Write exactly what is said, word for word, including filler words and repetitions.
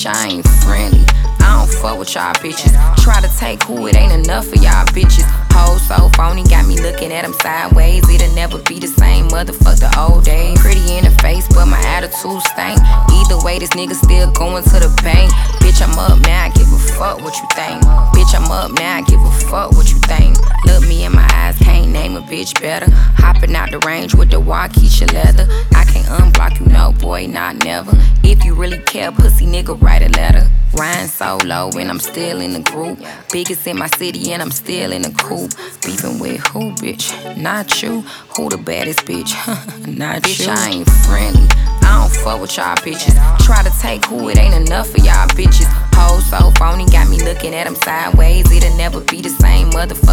Bitch, I ain't friendly. I don't fuck with y'all bitches. Try to take who, it ain't enough for y'all bitches. Hoes so phony, got me looking at them sideways. It'll never be the same, motherfuck the old days. Pretty in the face, but my attitude stank. Either way, this nigga still going to the bank. Bitch, I'm up now, I give a fuck what you think. Bitch, I'm up now, I give a fuck what you think. Look me in my eyes, can't name a bitch better. Hopping out the range with the Waukesha leather. I can't unblock you, no boy, not never. If you really care, pussy nigga, write a letter. Ryan solo and I'm still in the group. Biggest in my city and I'm still in the coop. Beefing with who, bitch? Not you. Who the baddest bitch? Not bitch, you. I ain't friendly. I don't fuck with y'all bitches. Try to take who, it ain't enough for y'all bitches. Hoes so phony, got me looking at them sideways. It'll never be the same, motherfucker.